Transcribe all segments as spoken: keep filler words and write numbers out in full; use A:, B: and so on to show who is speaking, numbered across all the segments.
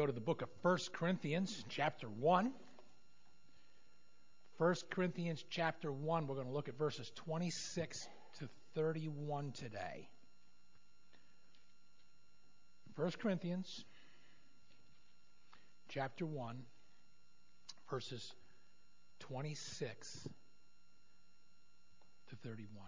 A: go to the book of First Corinthians, chapter one. First Corinthians, chapter one. We're going to look at verses twenty-six to thirty-one today. First Corinthians, chapter one, verses twenty-six to thirty-one.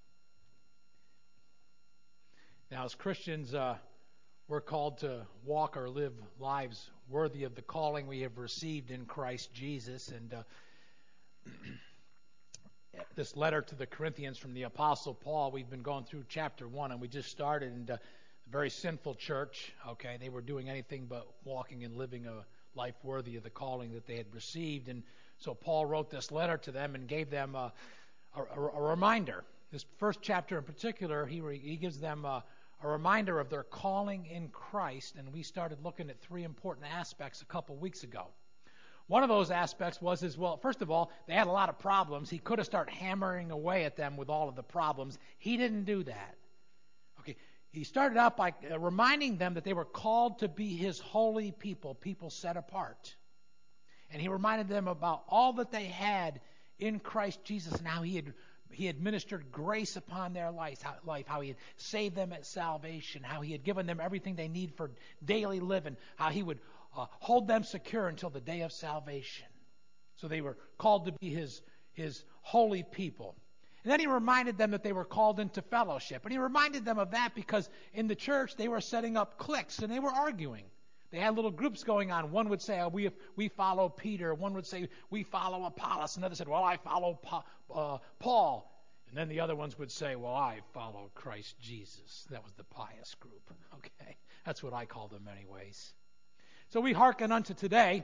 A: Now, as Christians, uh, we're called to walk or live lives worthy of the calling we have received in Christ Jesus. And uh, this letter to the Corinthians from the Apostle Paul, we've been going through chapter one, and we just started in a very sinful church. Okay, they were doing anything but walking and living a life worthy of the calling that they had received. And so Paul wrote this letter to them and gave them a, a, a reminder. This first chapter in particular, he, he gives them a, a reminder of their calling in Christ, and we started looking at three important aspects a couple weeks ago. One of those aspects was, as well, first of all, they had a lot of problems. He could have started hammering away at them with all of the problems. He didn't do that. Okay, he started out by uh, reminding them that they were called to be his holy people, people set apart. And he reminded them about all that they had in Christ Jesus and how he had He administered grace upon their life, how, life, how he had saved them at salvation, how he had given them everything they need for daily living, how he would uh, hold them secure until the day of salvation. So they were called to be his, his holy people. And then he reminded them that they were called into fellowship. And he reminded them of that because in the church they were setting up cliques and they were arguing. They had little groups going on. One would say, oh, we we follow Peter. One would say, we follow Apollos. Another said, well, I follow pa- uh, Paul. And then the other ones would say, well, I follow Christ Jesus. That was the pious group. Okay, that's what I call them anyways. So we hearken unto today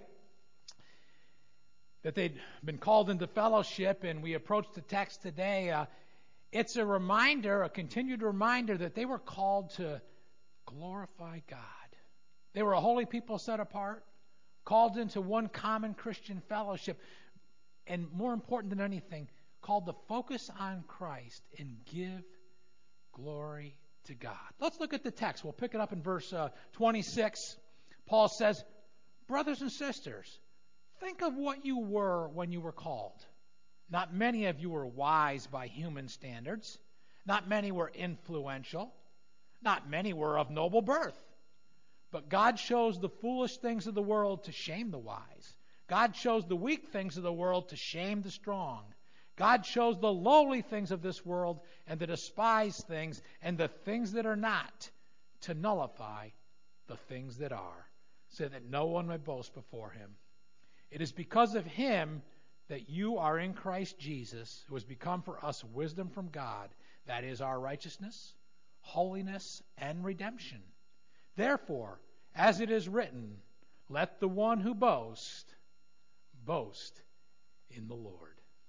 A: that they'd been called into fellowship, and we approach the text today. Uh, it's a reminder, a continued reminder that they were called to glorify God. They were a holy people set apart, called into one common Christian fellowship, and more important than anything, called to focus on Christ and give glory to God. Let's look at the text. We'll pick it up in verse uh, twenty-six. Paul says, brothers and sisters, think of what you were when you were called. Not many of you were wise by human standards. Not many were influential. Not many were of noble birth. But God chose the foolish things of the world to shame the wise. God chose the weak things of the world to shame the strong. God chose the lowly things of this world and the despised things and the things that are not to nullify the things that are, so that no one may boast before him. It is because of him that you are in Christ Jesus, who has become for us wisdom from God, that is our righteousness, holiness, and redemption. Therefore, as it is written, let the one who boasts, boast in the Lord.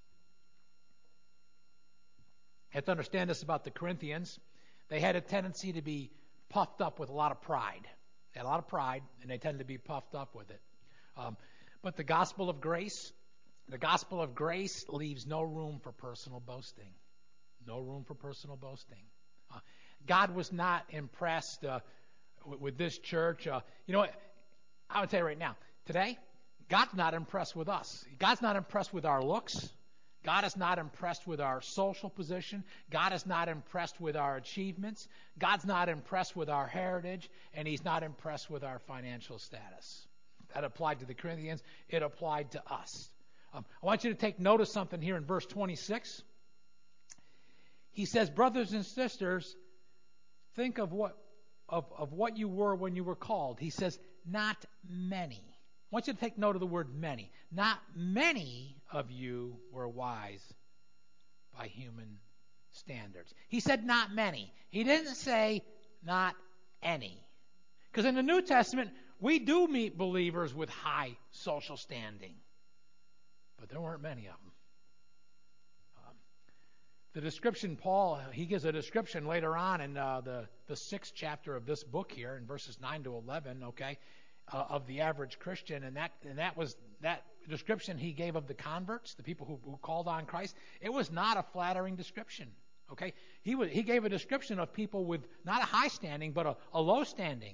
A: You have to understand this about the Corinthians. They had a tendency to be puffed up with a lot of pride. They had a lot of pride, and they tended to be puffed up with it. Um, but the gospel of grace, the gospel of grace leaves no room for personal boasting. No room for personal boasting. Uh, God was not impressed uh, with, with this church. Uh, you know what? I would tell you right now, today, God's not impressed with us. God's not impressed with our looks. God is not impressed with our social position. God is not impressed with our achievements. God's not impressed with our heritage, and he's not impressed with our financial status. That applied to the Corinthians. It applied to us. Um, I want you to take note of something here in verse twenty-six. He says, brothers and sisters, think of what of, of what you were when you were called. He says, not many. I want you to take note of the word many. Not many of you were wise by human standards. He said not many. He didn't say not any. Because in the New Testament, we do meet believers with high social standing. But there weren't many of them. Um, the description, Paul, he gives a description later on in uh, the, the sixth chapter of this book here, in verses nine to eleven, okay, uh, of the average Christian. And that and that was that description he gave of the converts, the people who, who called on Christ. It was not a flattering description. Okay, he was, he gave a description of people with not a high standing, but a, a low standing.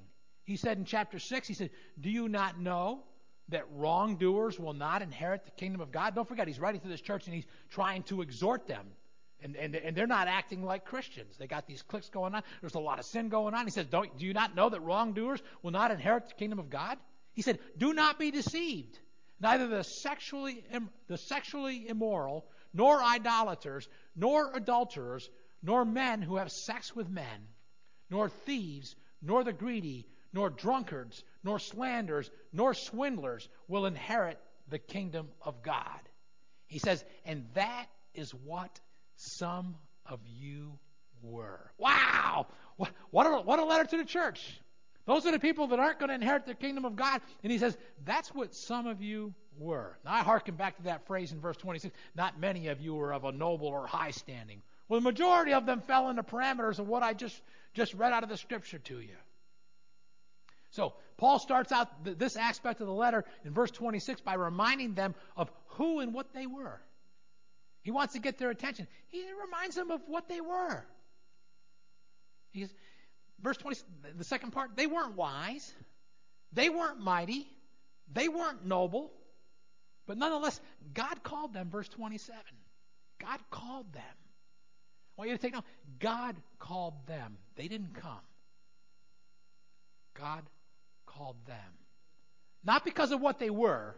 A: He said in chapter six, he said, do you not know that wrongdoers will not inherit the kingdom of God? Don't forget, he's writing to this church and he's trying to exhort them. And, and, and they're not acting like Christians. They got these cliques going on. There's a lot of sin going on. He says, Don't, do you not know that wrongdoers will not inherit the kingdom of God? He said, do not be deceived. Neither the sexually, the sexually immoral, nor idolaters, nor adulterers, nor men who have sex with men, nor thieves, nor the greedy, nor drunkards, nor slanderers, nor swindlers will inherit the kingdom of God. He says, and that is what some of you were. Wow! What, what, a, what a letter to the church. Those are the people that aren't going to inherit the kingdom of God. And he says, that's what some of you were. Now I hearken back to that phrase in verse twenty-six, not many of you were of a noble or high standing. Well, the majority of them fell in the parameters of what I just, just read out of the scripture to you. So Paul starts out th- this aspect of the letter in verse twenty-six by reminding them of who and what they were. He wants to get their attention. He reminds them of what they were. He says, verse twenty, the second part, they weren't wise. They weren't mighty. They weren't noble. But nonetheless, God called them, verse twenty-seven. God called them. I want you to take note. God called them. They didn't come. God called them. Not because of what they were.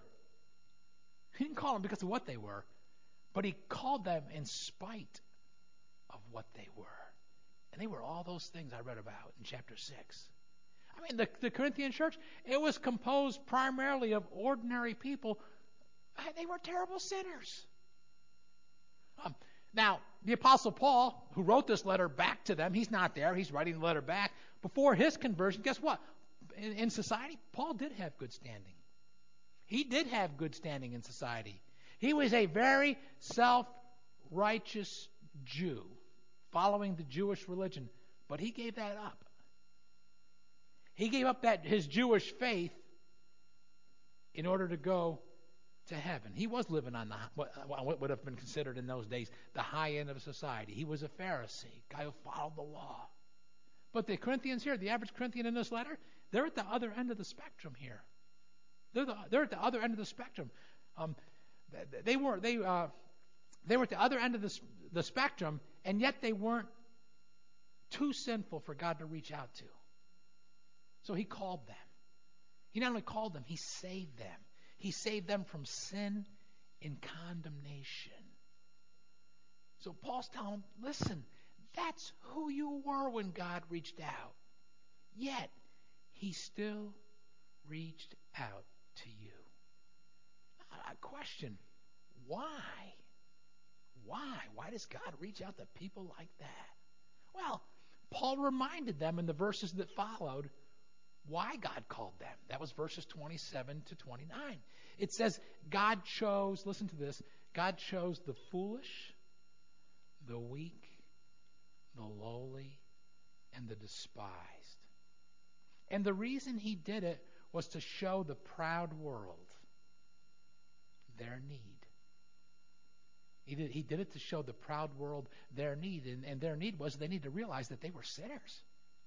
A: He didn't call them because of what they were. But he called them in spite of what they were. And they were all those things I read about in chapter six. I mean, the, the Corinthian church, it was composed primarily of ordinary people. They were terrible sinners. Um, now, the Apostle Paul, who wrote this letter back to them, he's not there. He's writing the letter back. Before his conversion, guess what? In, in society, Paul did have good standing. He did have good standing in society. He was a very self-righteous Jew, following the Jewish religion, but he gave that up. He gave up that his Jewish faith in order to go to heaven. He was living on the what would have been considered in those days the high end of society. He was a Pharisee, guy who followed the law. But the Corinthians here, the average Corinthian in this letter, they're at the other end of the spectrum here. They're the, they're at the other end of the spectrum. Um, They were they uh, they were at the other end of the, the spectrum, and yet they weren't too sinful for God to reach out to. So he called them. He not only called them, he saved them. He saved them from sin and condemnation. So Paul's telling them, listen, that's who you were when God reached out. Yet, he still reached out to you. A question, why? Why? Why does God reach out to people like that? Well, Paul reminded them in the verses that followed why God called them. That was verses twenty-seven to twenty-nine. It says, God chose, listen to this, God chose the foolish, the weak, the lowly, and the despised. And the reason he did it was to show the proud world their need. He did, he did it to show the proud world their need. And, and their need was they needed to realize that they were sinners.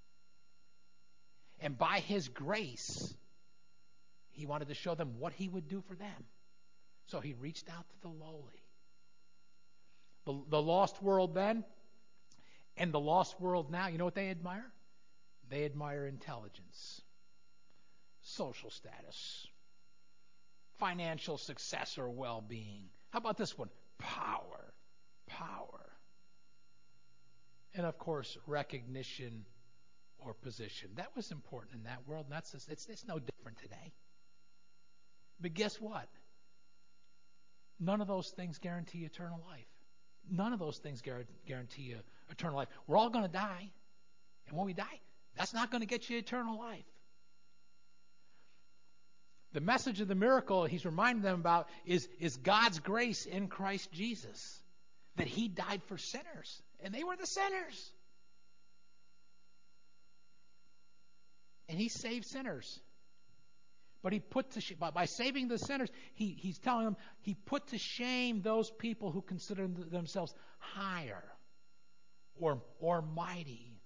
A: And by his grace, he wanted to show them what he would do for them. So he reached out to the lowly. The, the lost world then and the lost world now, you know what they admire? They admire intelligence, social status, financial success or well-being. How about this one? Power. Power. And, of course, recognition or position. That was important in that world, and that's it's, it's no different today. But guess what? None of those things guarantee eternal life. None of those things guarantee you eternal life. We're all going to die. And when we die, that's not going to get you eternal life. The message of the miracle he's reminding them about is, is God's grace in Christ Jesus. That he died for sinners. And they were the sinners. And he saved sinners. But he put to sh- by saving the sinners, he, he's telling them he put to shame those people who consider themselves higher or, or mighty.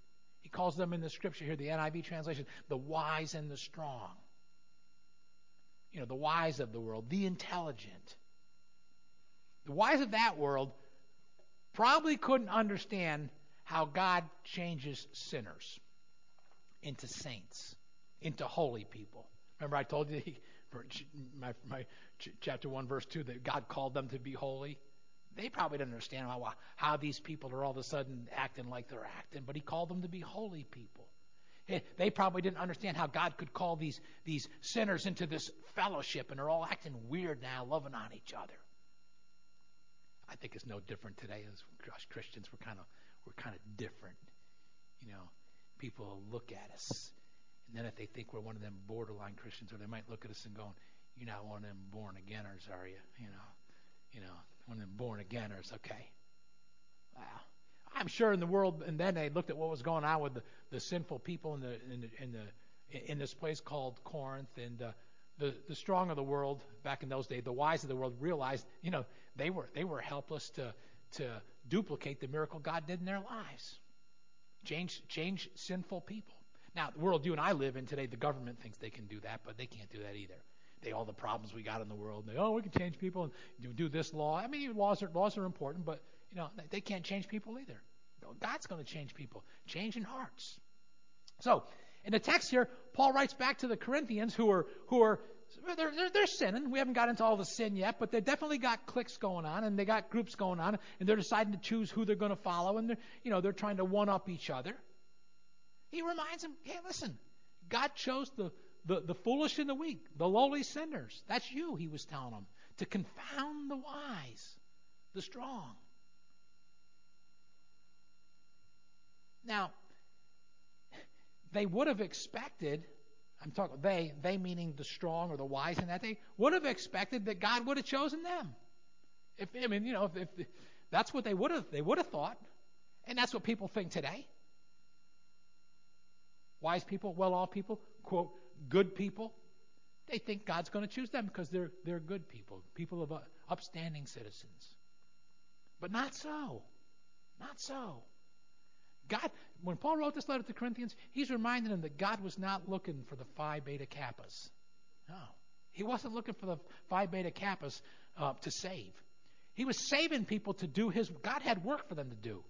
A: He calls them in the scripture here, the N I V translation, the wise and the strong. You know, the wise of the world, the intelligent. The wise of that world probably couldn't understand how God changes sinners into saints, into holy people. Remember I told you, he, my, my chapter one, verse two, that God called them to be holy? They probably didn't understand how, how these people are all of a sudden acting like they're acting, but he called them to be holy people. They probably didn't understand how God could call these, these sinners into this fellowship, and they're all acting weird now, loving on each other. I think it's no different today as Christians. We're kind of we're kind of different. You know, people will look at us, and then if they think we're one of them borderline Christians, or they might look at us and go, "You're not one of them born againers, are you?" You know, you know, one of them born againers. Okay. Wow. I'm sure in the world, and then they looked at what was going on with the, the sinful people in the in the in the in this place called Corinth, and uh, the the strong of the world back in those days, the wise of the world realized, you know, they were they were helpless to to duplicate the miracle God did in their lives, change change sinful people. Now, the world you and I live in today, the government thinks they can do that, but they can't do that either. They all the problems we got in the world. They oh we can change people and do, do this law. I mean, laws are laws are important, but you know they can't change people either. God's going to change people, changing hearts. So, in the text here, Paul writes back to the Corinthians who are who are they're, they're, they're sinning. We haven't got into all the sin yet, but they definitely got cliques going on, and they got groups going on, and they're deciding to choose who they're going to follow, and they're you know they're trying to one up each other. He reminds them, hey, listen, God chose the the, the foolish and the weak, the lowly sinners. That's you, he was telling them, to confound the wise, the strong. Now, they would have expected, I'm talking they, they meaning the strong or the wise in that day, would have expected that God would have chosen them. If I mean, you know, if, if that's what they would have, they would have thought, and that's what people think today. Wise people, well-off people, quote, good people, they think God's going to choose them because they're they're good people, people of uh, upstanding citizens. But not so, not so. God, when Paul wrote this letter to the Corinthians, he's reminding them that God was not looking for the Phi Beta Kappas. No. He wasn't looking for the Phi Beta Kappas uh, to save. He was saving people to do his... God had work for them to do.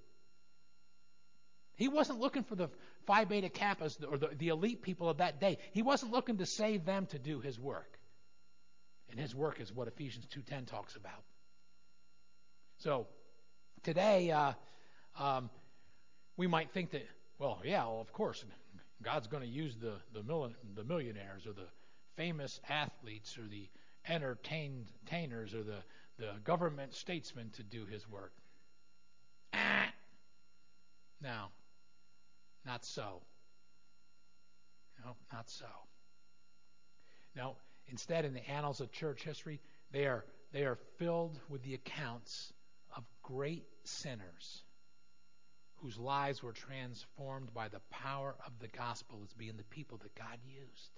A: He wasn't looking for the Phi Beta Kappas or the, the elite people of that day. He wasn't looking to save them to do his work. And his work is what Ephesians two ten talks about. So, today... Uh, um, We might think that, well, yeah, well, of course, God's going to use the the, million, the millionaires or the famous athletes or the entertainers or the, the government statesmen to do his work. Ah. No, not so. No, not so. No, instead, in the annals of church history, they are they are filled with the accounts of great sinners whose lives were transformed by the power of the gospel as being the people that God used.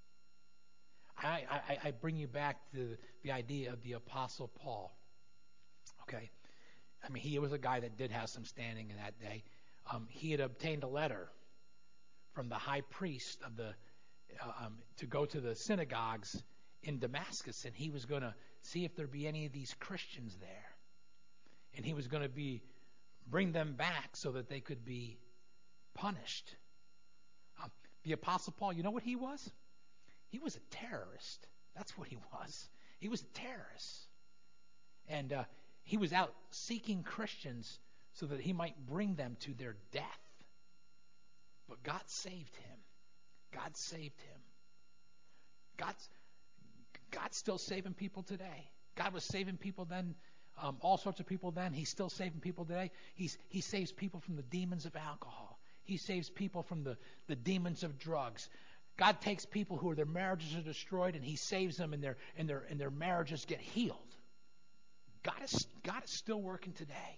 A: I, I, I bring you back to the idea of the Apostle Paul. Okay? I mean, he was a guy that did have some standing in that day. Um, he had obtained a letter from the high priest of the uh, um, to go to the synagogues in Damascus, and he was going to see if there'd be any of these Christians there. And he was going to be bring them back so that they could be punished. Um, the Apostle Paul, you know what he was? He was a terrorist. That's what he was. He was a terrorist. And uh, he was out seeking Christians so that he might bring them to their death. But God saved him. God saved him. God's, God's still saving people today. God was saving people then. Um, all sorts of people then. He's still saving people today. He's, he saves people from the demons of alcohol. He saves people from the, the demons of drugs. God takes people who are, their marriages are destroyed, and he saves them, and their and their and their marriages get healed. God is God is still working today.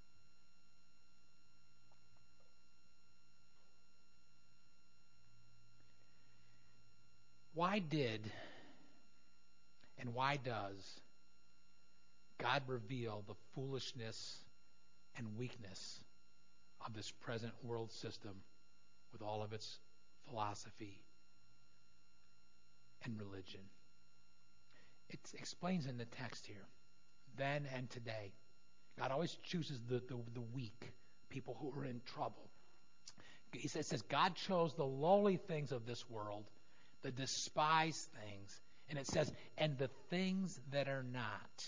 A: Why did and why does God reveal the foolishness and weakness of this present world system with all of its philosophy and religion. It explains in the text here, then and today. God always chooses the, the, the weak, people who are in trouble. He says, it says, God chose the lowly things of this world, the despised things, and it says, and the things that are not,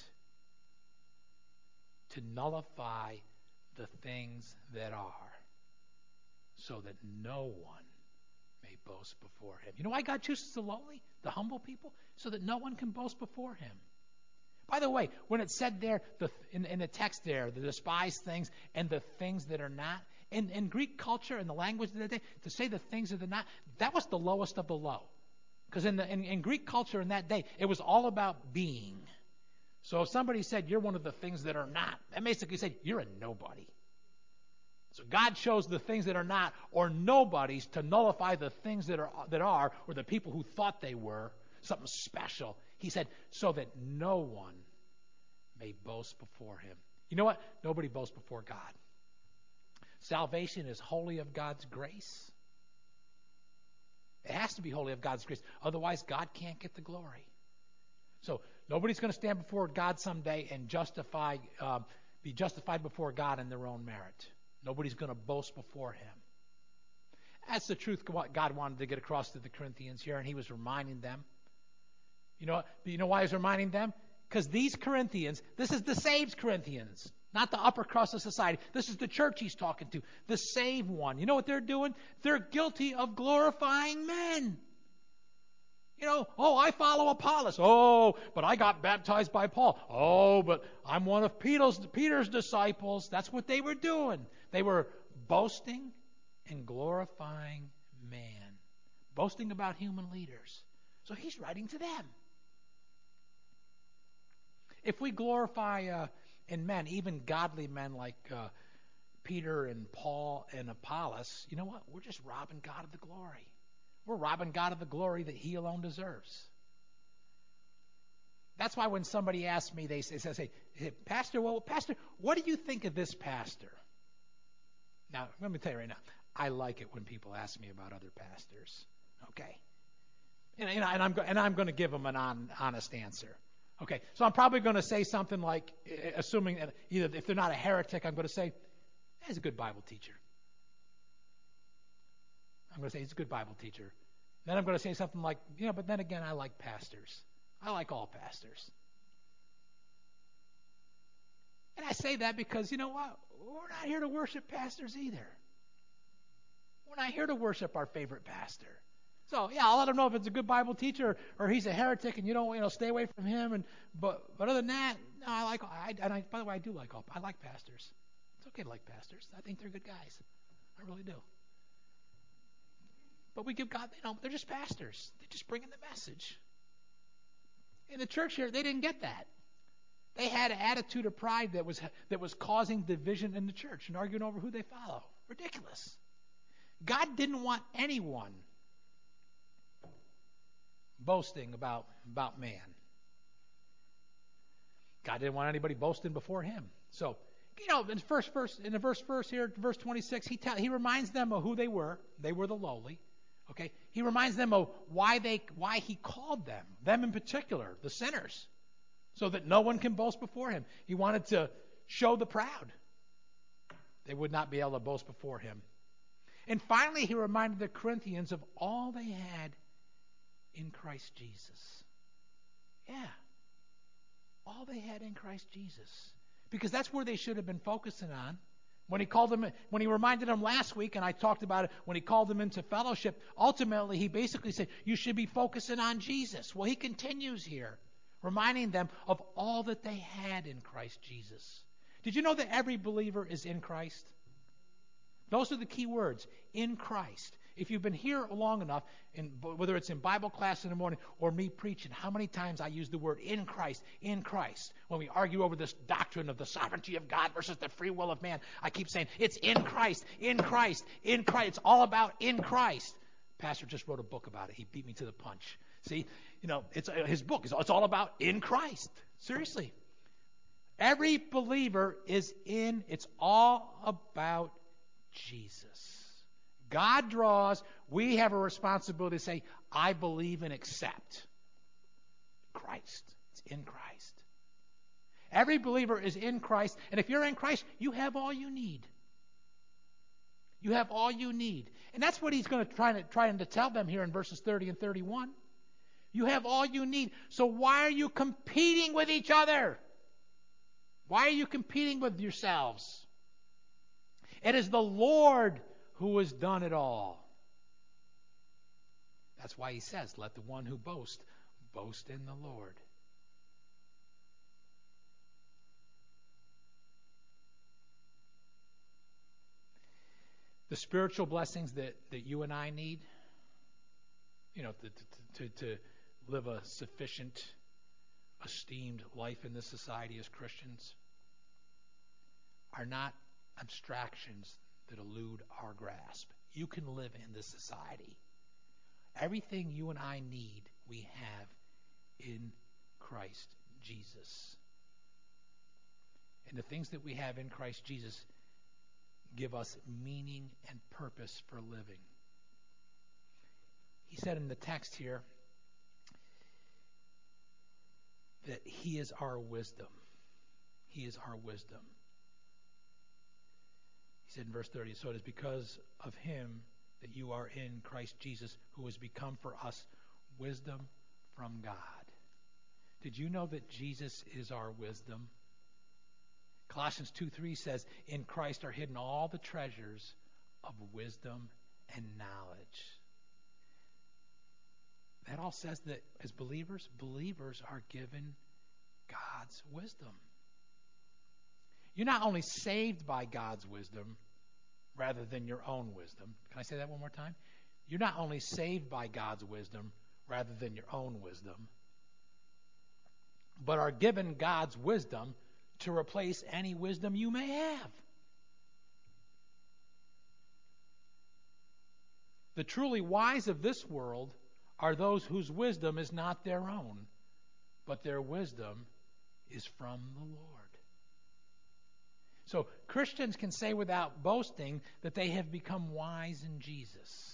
A: to nullify the things that are, so that no one may boast before him. You know why God chooses the lowly, the humble people? So that no one can boast before him. By the way, when it said there, the, in, in the text there, the despised things and the things that are not, in, in Greek culture and the language of the day, to say the things that are not, that was the lowest of the low. Because in, the, in, in Greek culture in that day, it was all about being. So if somebody said, you're one of the things that are not, that basically said, you're a nobody. So God chose the things that are not, or nobodies, to nullify the things that are, that are, or the people who thought they were, something special. He said, so that no one may boast before him. You know what? Nobody boasts before God. Salvation is wholly of God's grace. It has to be wholly of God's grace. Otherwise, God can't get the glory. So nobody's going to stand before God someday and justify, um, be justified before God in their own merit. Nobody's going to boast before him. That's the truth of what God wanted to get across to the Corinthians here, and he was reminding them. You know, you know why he's reminding them? Because these Corinthians, this is the saved Corinthians, not the upper crust of society. This is the church he's talking to, the saved one. You know what they're doing? They're guilty of glorifying men. You know, oh, I follow Apollos. Oh, but I got baptized by Paul. Oh, but I'm one of Peter's, Peter's disciples. That's what they were doing. They were boasting and glorifying man, boasting about human leaders. So he's writing to them. If we glorify uh, in men, even godly men like uh, Peter and Paul and Apollos, you know what? We're just robbing God of the glory. We're robbing God of the glory that he alone deserves. That's why when somebody asks me, they say, they say hey, Pastor, well, Pastor, what do you think of this pastor? Now, let me tell you right now, I like it when people ask me about other pastors. Okay? And, and, I, and, I'm, and I'm going to give them an on, honest answer. Okay, so I'm probably going to say something like, assuming that either if they're not a heretic, I'm going to say, he's a good Bible teacher. I'm going to say he's a good Bible teacher. Then I'm going to say something like, you know, but then again, I like pastors. I like all pastors. And I say that because, you know what? We're not here to worship pastors either. We're not here to worship our favorite pastor. So, yeah, I'll let him know if it's a good Bible teacher or he's a heretic and you don't, you know, stay away from him. And But but other than that, no, I like, I, and I, by the way, I do like all, I like pastors. It's okay to like pastors. I think they're good guys. I really do. But we give God, you know, they're just pastors. They just bring in the message. In the church here, they didn't get that. They had an attitude of pride that was that was causing division in the church and arguing over who they follow. Ridiculous. God didn't want anyone boasting about, about man. God didn't want anybody boasting before him. So, you know, in the first verse, in the verse first here, verse twenty-six, he tell, he reminds them of who they were. They were the lowly. Okay, he reminds them of why they why he called them, them in particular, the sinners, so that no one can boast before him. He wanted to show the proud. They would not be able to boast before him. And finally, he reminded the Corinthians of all they had in Christ Jesus. Yeah. All they had in Christ Jesus. Because that's where they should have been focusing on. When he called them, when he reminded them last week, and I talked about it, when he called them into fellowship, ultimately he basically said, you should be focusing on Jesus. Well, he continues here, reminding them of all that they had in Christ Jesus. Did you know that every believer is in Christ? Those are the key words, in Christ. If you've been here long enough, in, whether it's in Bible class in the morning or me preaching, how many times I use the word in Christ, in Christ. When we argue over this doctrine of the sovereignty of God versus the free will of man, I keep saying, it's in Christ, in Christ, in Christ. It's all about in Christ. Pastor just wrote a book about it. He beat me to the punch. See, you know, it's his book. It's all about in Christ. Seriously. Every believer is in, it's all about Jesus. God draws. We have a responsibility to say, I believe and accept Christ. It's in Christ. Every believer is in Christ. And if you're in Christ, you have all you need. You have all you need. And that's what he's going to try to trying to tell them here in verses thirty and thirty-one. You have all you need. So why are you competing with each other? Why are you competing with yourselves? It is the Lord who has done it all. That's why he says, let the one who boasts, boast in the Lord. The spiritual blessings that, that you and I need, you know, to, to, to live a sufficient, esteemed life in this society as Christians, are not abstractions that elude our grasp. You can live in this society. Everything you and I need, we have in Christ Jesus. And the things that we have in Christ Jesus give us meaning and purpose for living. He said in the text here that he is our wisdom. He is our wisdom. He said in verse thirty, so it is because of him that you are in Christ Jesus, who has become for us wisdom from God. Did you know that Jesus is our wisdom? Colossians two three says, in Christ are hidden all the treasures of wisdom and knowledge. That all says that as believers, believers are given God's wisdom. You're not only saved by God's wisdom rather than your own wisdom. Can I say that one more time? You're not only saved by God's wisdom rather than your own wisdom, but are given God's wisdom to replace any wisdom you may have. The truly wise of this world are those whose wisdom is not their own, but their wisdom is from the Lord. So Christians can say without boasting that they have become wise in Jesus.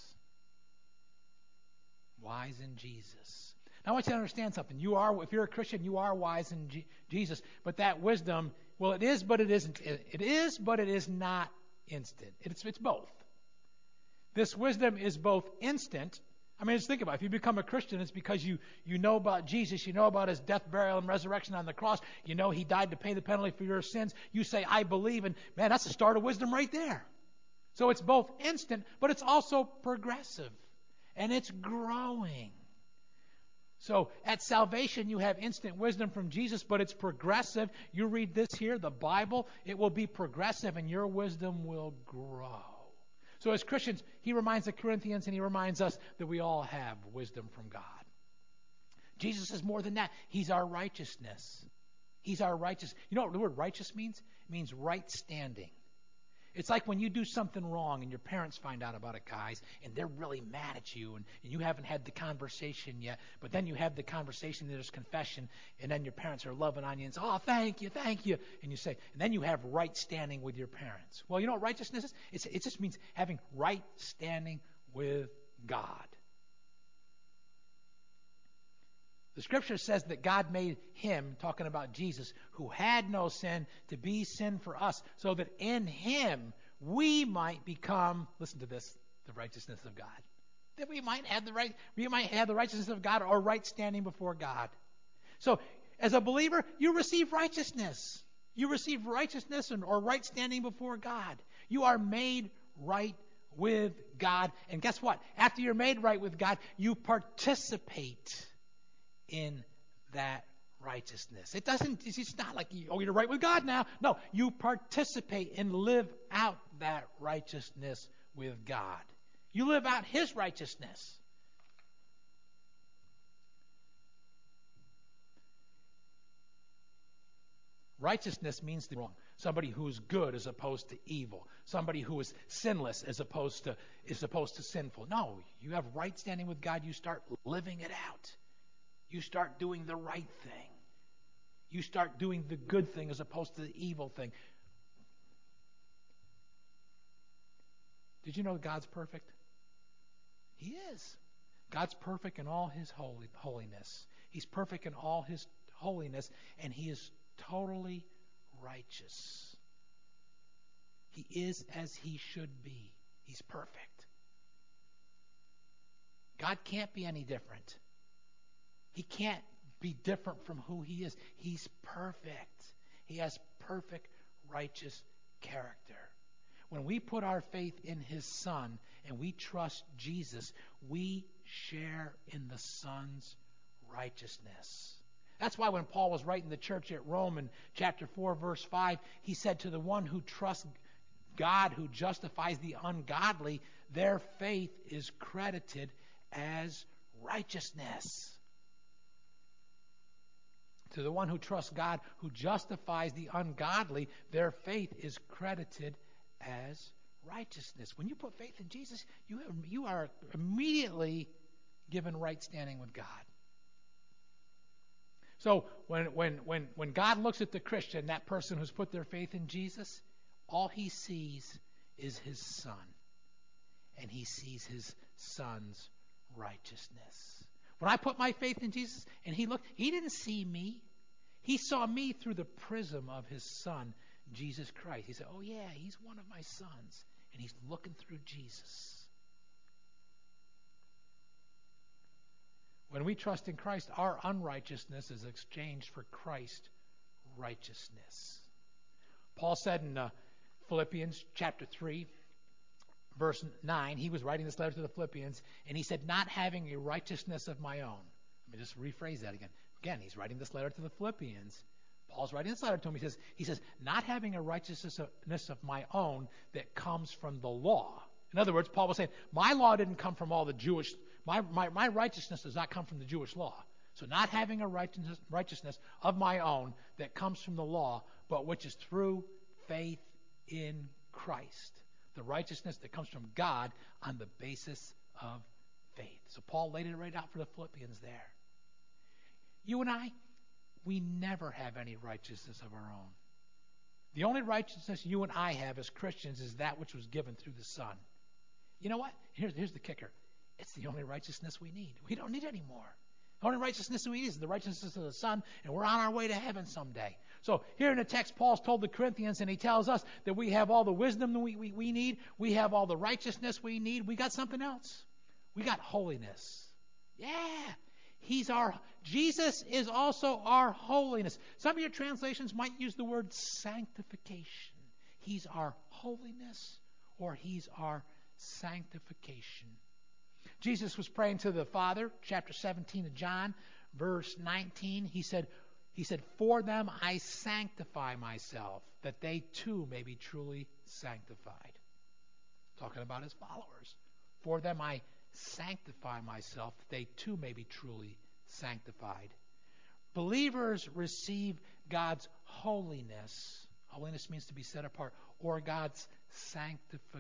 A: Wise in Jesus. Now I want you to understand something. You are, if you're a Christian, you are wise in G- Jesus. But that wisdom, well, it is, but it isn't. It is, but it is not instant. It's, it's both. This wisdom is both instant. I mean, just think about it. If you become a Christian, it's because you, you know about Jesus. You know about his death, burial, and resurrection on the cross. You know he died to pay the penalty for your sins. You say, I believe. And man, that's the start of wisdom right there. So it's both instant, but it's also progressive. And it's growing. So at salvation, you have instant wisdom from Jesus, but it's progressive. You read this here, the Bible, it will be progressive, and your wisdom will grow. So as Christians, he reminds the Corinthians and he reminds us that we all have wisdom from God. Jesus is more than that. He's our righteousness. He's our righteous. You know what the word righteous means? It means right standing. It's like when you do something wrong and your parents find out about it, guys, and they're really mad at you, and, and you haven't had the conversation yet, but then you have the conversation, there's confession, and then your parents are loving on you and say, oh, thank you, thank you. And you say, and then you have right standing with your parents. Well, you know what righteousness is? It's, it just means having right standing with God. The scripture says that God made him, talking about Jesus, who had no sin, to be sin for us, so that in him we might become, listen to this, the righteousness of God. That we might have the right, we might have the righteousness of God or right standing before God. So, as a believer, you receive righteousness. You receive righteousness and, or right standing before God. You are made right with God. And guess what? After you're made right with God, you participate in that righteousness. It doesn't, it's not like, oh, you're right with God now. No, you participate and live out that righteousness with God. You live out his righteousness. Righteousness means the wrong. Somebody who is good as opposed to evil. Somebody who is sinless as opposed to, as opposed to sinful. No, you have right standing with God. You start living it out. You start doing the right thing. You start doing the good thing as opposed to the evil thing. Did you know God's perfect? He is. God's perfect in all his holy, holiness. He's perfect in all his holiness, and he is totally righteous. He is as he should be. He's perfect. God can't be any different. He can't be different from who he is. He's perfect. He has perfect, righteous character. When we put our faith in his Son and we trust Jesus, we share in the Son's righteousness. That's why when Paul was writing the church at Rome in chapter four, verse five, he said, to the one who trusts God, who justifies the ungodly, their faith is credited as righteousness. To the one who trusts God, who justifies the ungodly, their faith is credited as righteousness. When you put faith in Jesus, you have, you are immediately given right standing with God. So when when when when God looks at the Christian, that person who's put their faith in Jesus, all he sees is his Son, and he sees his Son's righteousness. When I put my faith in Jesus and he looked, he didn't see me. He saw me through the prism of his Son, Jesus Christ. He said, oh yeah, he's one of my sons. And he's looking through Jesus. When we trust in Christ, our unrighteousness is exchanged for Christ's righteousness. Paul said in uh, Philippians chapter three, verse nine, he was writing this letter to the Philippians, and he said, not having a righteousness of my own. Let me just rephrase that again. Again, he's writing this letter to the Philippians. Paul's writing this letter to him. He says, he says, not having a righteousness of my own that comes from the law. In other words, Paul was saying, my law didn't come from all the Jewish, my, my, my righteousness does not come from the Jewish law. So not having a righteousness, righteousness of my own that comes from the law, but which is through faith in Christ. The righteousness that comes from God on the basis of faith. So Paul laid it right out for the Philippians there. You and I, we never have any righteousness of our own. The only righteousness you and I have as Christians is that which was given through the Son. You know what? Here's, here's the kicker. It's the only righteousness we need. We don't need any more. The only righteousness we need is the righteousness of the Son, and we're on our way to heaven someday. So here in the text, Paul's told the Corinthians, and he tells us that we have all the wisdom that we, we, we need. We have all the righteousness we need. We got something else. We got holiness. Yeah. He's our, Jesus is also our holiness. Some of your translations might use the word sanctification. He's our holiness, or he's our sanctification. Jesus was praying to the Father, chapter seventeen of John, verse nineteen. He said, he said, for them I sanctify myself, that they too may be truly sanctified. Talking about his followers. For them I sanctify myself, that they too may be truly sanctified. Believers receive God's holiness. Holiness means to be set apart, or God's sanctification.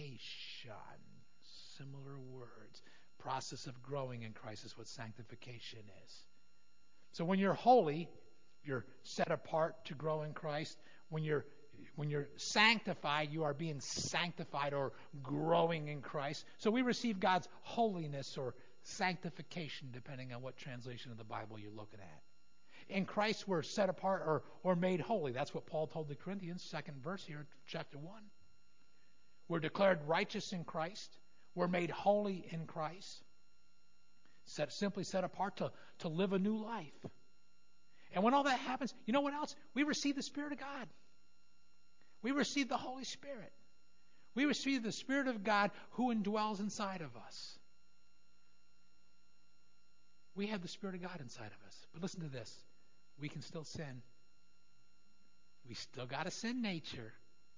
A: Similar words. Process of growing in Christ is what sanctification is. So when you're holy, you're set apart to grow in Christ. When you're When you're sanctified, you are being sanctified or growing in Christ. So we receive God's holiness or sanctification, depending on what translation of the Bible you're looking at. In Christ, we're set apart or, or made holy. That's what Paul told the Corinthians, second verse here, chapter one. We're declared righteous in Christ. We're made holy in Christ. Set, simply set apart to, to live a new life. And when all that happens, you know what else? We receive the Spirit of God. We receive the Holy Spirit. We receive the Spirit of God who indwells inside of us. We have the Spirit of God inside of us. But listen to this. We can still sin. We still got a sin nature.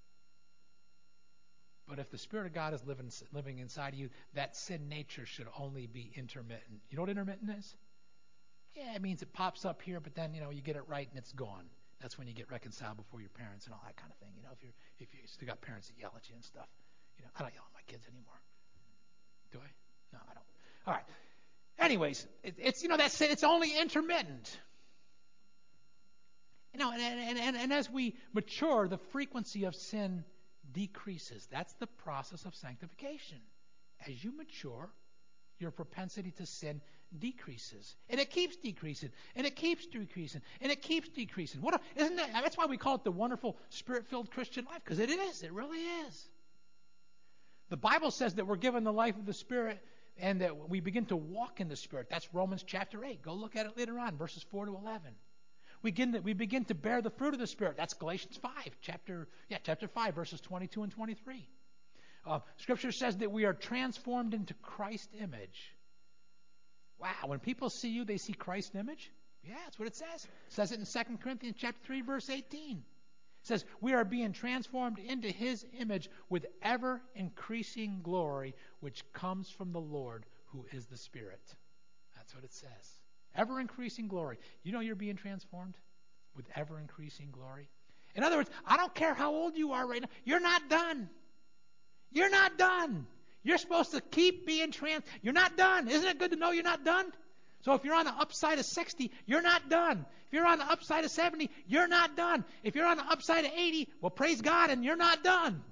A: But if the Spirit of God is living, living inside of you, that sin nature should only be intermittent. You know what intermittent is? Yeah, it means it pops up here, but then, you know, you get it right and it's gone. That's when you get reconciled before your parents and all that kind of thing. You know, if you're if you still got parents that yell at you and stuff. You know, I don't yell at my kids anymore. Do I? No, I don't. All right. Anyways, it, it's you know that's it's only intermittent. You know, and and, and and as we mature, the frequency of sin decreases. That's the process of sanctification. As you mature, your propensity to sin decreases. And it keeps decreasing. And it keeps decreasing. And it keeps decreasing. What a, isn't that, that's why we call it the wonderful Spirit-filled Christian life, because it is. It really is. The Bible says that we're given the life of the Spirit and that we begin to walk in the Spirit. That's Romans chapter eight. Go look at it later on, verses four to eleven. We begin, to, we begin to bear the fruit of the Spirit. That's Galatians five, chapter, yeah, chapter five, verses twenty-two and twenty-three. Uh, Scripture says that we are transformed into Christ's image. Wow, when people see you, they see Christ's image? Yeah, that's what it says. It says it in Second Corinthians chapter three, verse eighteen. It says, we are being transformed into His image with ever-increasing glory, which comes from the Lord, who is the Spirit. That's what it says. Ever-increasing glory. You know you're being transformed with ever-increasing glory? In other words, I don't care how old you are right now. You're not done. You're not done. You're supposed to keep being trans. You're not done. Isn't it good to know you're not done? So if you're on the upside of sixty, you're not done. If you're on the upside of seventy, you're not done. If you're on the upside of eighty, well, praise God, and you're not done.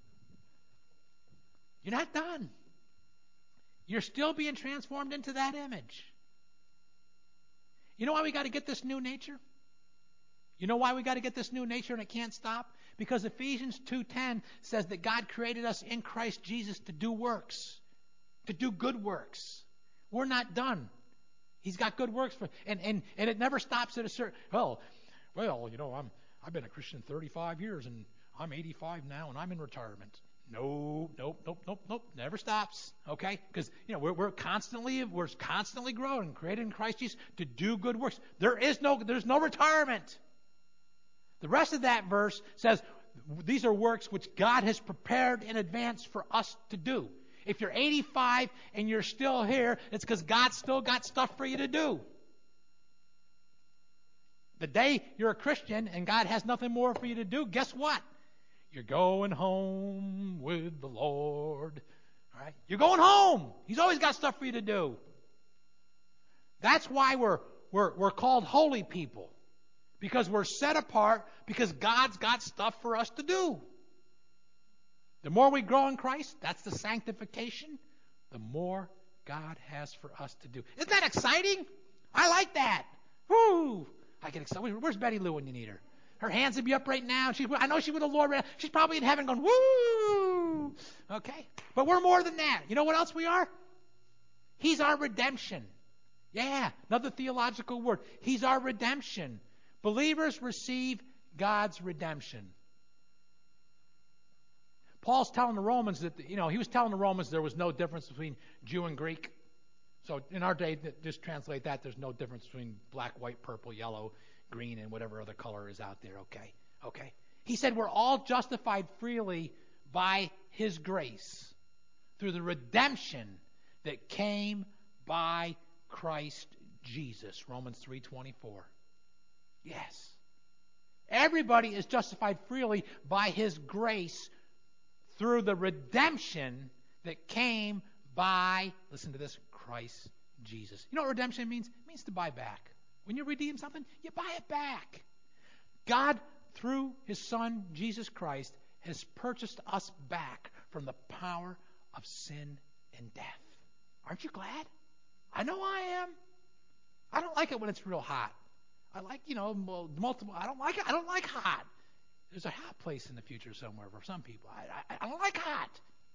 A: You're not done. You're still being transformed into that image. You know why we got to get this new nature? You know why we got to get this new nature and it can't stop? Because Ephesians two ten says that God created us in Christ Jesus to do works, to do good works. We're not done. He's got good works for, and, and, and it never stops at a certain, well, well, you know, I'm, I've been a Christian thirty-five years and I'm eighty-five now and I'm in retirement. No, nope, nope, nope, nope. Never stops. Okay? Because, you know, we're, we're constantly, we're constantly growing, created in Christ Jesus to do good works. There is no, there's no retirement. The rest of that verse says, these are works which God has prepared in advance for us to do. If you're eighty-five and you're still here, it's because God's still got stuff for you to do. The day you're a Christian and God has nothing more for you to do, guess what? You're going home with the Lord. All right? You're going home. He's always got stuff for you to do. That's why we're we're we're called holy people. Because we're set apart, because God's got stuff for us to do. The more we grow in Christ, that's the sanctification, the more God has for us to do. Isn't that exciting? I like that. Woo! I get excited. Where's Betty Lou when you need her? Her hands would be up right now. She, I know she's with the Lord right now. She's probably in heaven going, woo! Okay? But we're more than that. You know what else we are? He's our redemption. Yeah, another theological word. He's our redemption. Believers receive God's redemption. Paul's telling the Romans that, you know, he was telling the Romans there was no difference between Jew and Greek. So in our day, just translate that, there's no difference between black, white, purple, yellow, green, and whatever other color is out there, okay? Okay. He said we're all justified freely by His grace through the redemption that came by Christ Jesus, Romans three twenty-four. Yes. Everybody is justified freely by His grace through the redemption that came by, listen to this, Christ Jesus. You know what redemption means? It means to buy back. When you redeem something, you buy it back. God, through His Son, Jesus Christ, has purchased us back from the power of sin and death. Aren't you glad? I know I am. I don't like it when it's real hot. I like, you know, multiple. I don't like it. I don't like hot. There's a hot place in the future somewhere for some people. I, I, I don't like hot.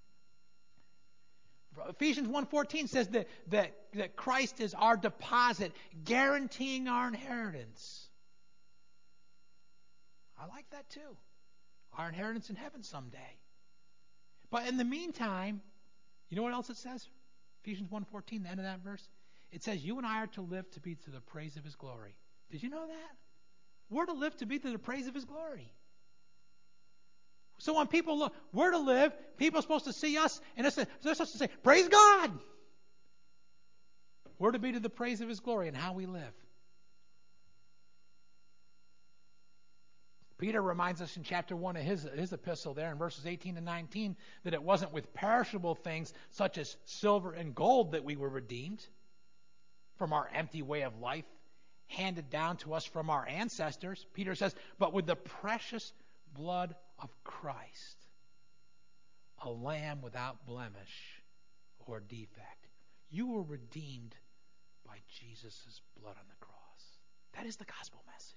A: Ephesians one fourteen says that, that, that Christ is our deposit, guaranteeing our inheritance. I like that too. Our inheritance in heaven someday. But in the meantime, you know what else it says? Ephesians one fourteen, the end of that verse. It says you and I are to live to be to the praise of His glory. Did you know that? We're to live to be to the praise of His glory. So when people look, we're to live, people are supposed to see us, and they're supposed to say, praise God. We're to be to the praise of His glory and how we live. Peter reminds us in chapter one of his, his epistle there in verses eighteen and nineteen that it wasn't with perishable things such as silver and gold that we were redeemed from our empty way of life handed down to us from our ancestors. Peter says, but with the precious blood of Christ. a lamb without blemish or defect. You were redeemed by Jesus' blood on the cross. That is the gospel message.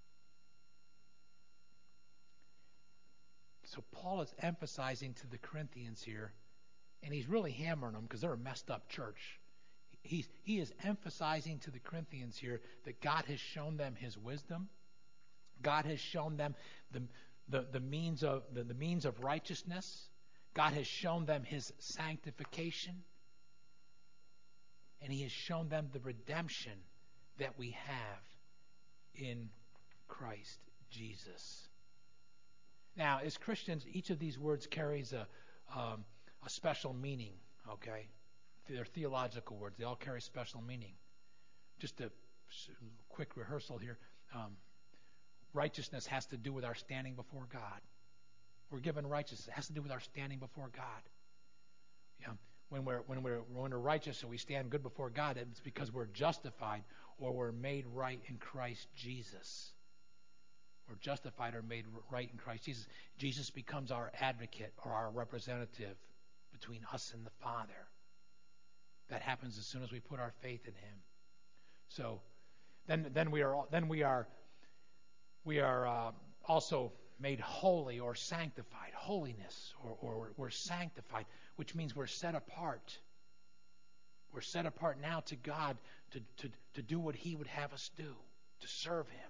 A: So Paul is emphasizing to the Corinthians here, and he's really hammering them because they're a messed up church. He's, he is emphasizing to the Corinthians here that God has shown them his wisdom. God has shown them the, the, the, means of, the, the means of righteousness. God has shown them his sanctification. And he has shown them the redemption that we have in Christ Jesus. Now, as Christians, each of these words carries a, um, a special meaning, okay? They're theological words. They all carry special meaning. Just a quick rehearsal here. Um, righteousness has to do with our standing before God. We're given righteousness. It has to do with our standing before God. Yeah. When we're when we're when we're righteous and we stand good before God, it's because we're justified or we're made right in Christ Jesus. We're justified or made right in Christ Jesus. Jesus becomes our advocate or our representative between us and the Father. That happens as soon as we put our faith in him. So then then we are then we are we are uh, also made holy or sanctified. Holiness or, or we're sanctified, which means we're set apart. We're set apart now to God to, to, to do what he would have us do, to serve him.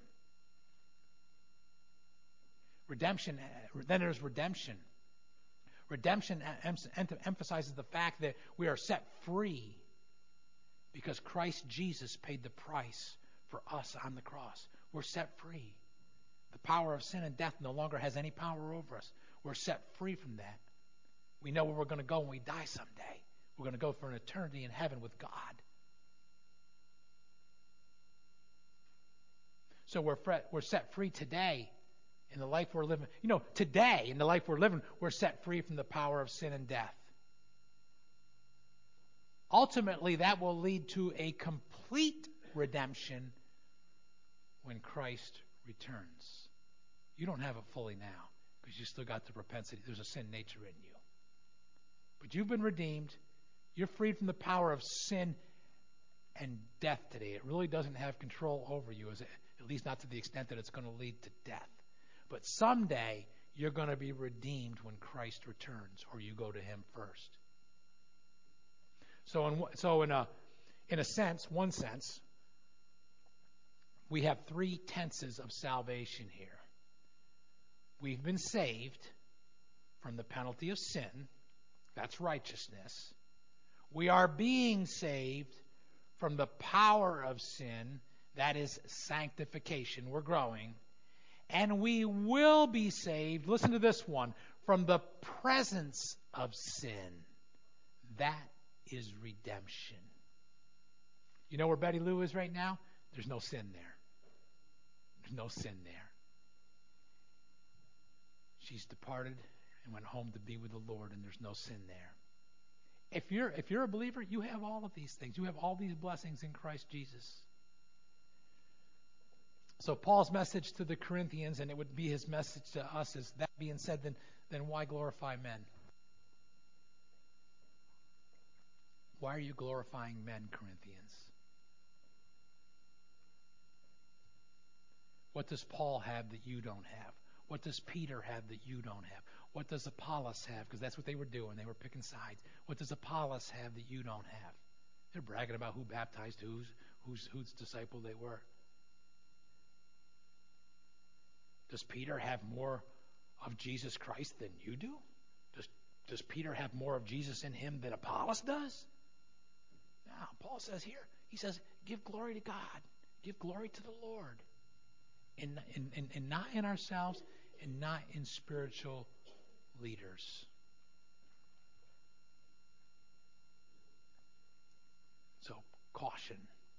A: Redemption, then there's redemption. Redemption em- emphasizes the fact that we are set free because Christ Jesus paid the price for us on the cross. We're set free. The power of sin and death no longer has any power over us. We're set free from that. We know where we're going to go when we die someday. We're going to go for an eternity in heaven with God. So we're fre- we're set free today in the life we're living. You know, today in the life we're living, we're set free from the power of sin and death. Ultimately, that will lead to a complete redemption when Christ returns. You don't have it fully now because you still got the propensity. There's a sin nature in you. But you've been redeemed. You're freed from the power of sin and death today. It really doesn't have control over you, at least not to the extent that it's going to lead to death. But someday you're going to be redeemed when Christ returns, or you go to him first. So in so in a in a sense, one sense, we have three tenses of salvation here. We've been saved from the penalty of sin. That's righteousness. We are being saved from the power of sin. That is sanctification. We're growing. And we will be saved, listen to this one, from the presence of sin. That is redemption. You know where Betty Lou is right now? There's no sin there. There's no sin there. She's departed and went home to be with the Lord, and there's no sin there. If you're if you're a believer, you have all of these things. You have all these blessings in Christ Jesus. So Paul's message to the Corinthians, and it would be his message to us, is that being said, then, then why glorify men? Why are you glorifying men, Corinthians? What does Paul have that you don't have? What does Peter have that you don't have? What does Apollos have? Because that's what they were doing. They were picking sides. What does Apollos have that you don't have? They're bragging about who baptized who's, who's, whose disciple they were. Does Peter have more of Jesus Christ than you do? Does, does Peter have more of Jesus in him than Apollos does? No, Paul says here, he says, give glory to God. Give glory to the Lord. And, and, and, and not in ourselves and not in spiritual leaders. So, caution.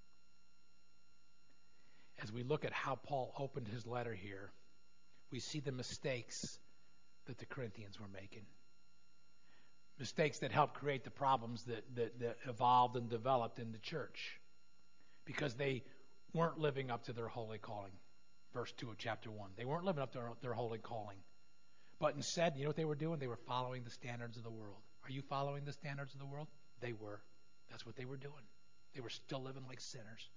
A: As we look at how Paul opened his letter here, we see the mistakes that the Corinthians were making. Mistakes that helped create the problems that, that, that evolved and developed in the church. Because they weren't living up to their holy calling. Verse two of chapter one. They weren't living up to their, their holy calling. But instead, you know what they were doing? They were following the standards of the world. Are you following the standards of the world? They were. That's what they were doing. They were still living like sinners.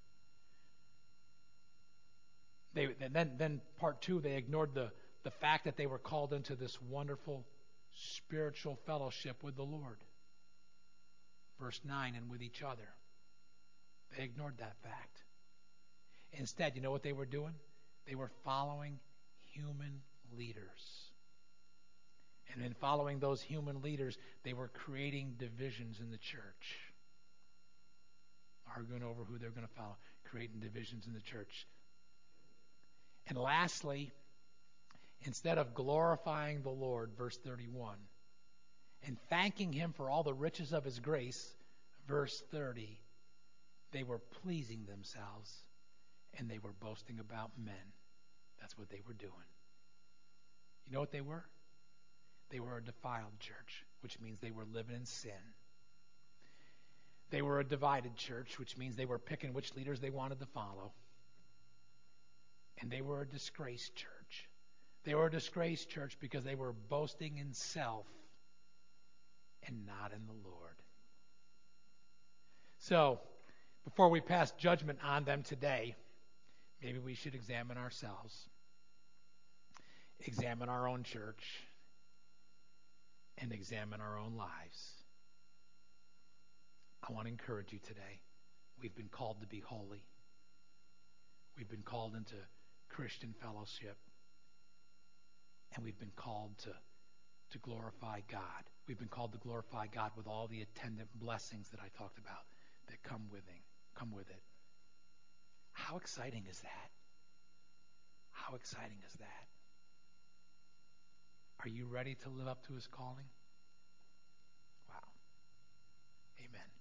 A: They, and then, then part two, they ignored the, the fact that they were called into this wonderful spiritual fellowship with the Lord. Verse nine, and with each other. They ignored that fact. Instead, you know what they were doing? They were following human leaders. And in following those human leaders, they were creating divisions in the church. Arguing over who they're going to follow. Creating divisions in the church. And lastly, instead of glorifying the Lord, verse thirty-one, and thanking Him for all the riches of His grace, verse thirty, they were pleasing themselves and they were boasting about men. That's what they were doing. You know what they were? They were a defiled church, which means they were living in sin. They were a divided church, which means they were picking which leaders they wanted to follow. And they were a disgraced church. They were a disgraced church because they were boasting in self and not in the Lord. So, before we pass judgment on them today, maybe we should examine ourselves. Examine our own church. And examine our own lives. I want to encourage you today. We've been called to be holy. We've been called into Christian fellowship. And we've been called to, to glorify God. We've been called to glorify God with all the attendant blessings that I talked about that come with it. Come with it. How exciting is that? How exciting is that? Are you ready to live up to His calling? Wow. Amen.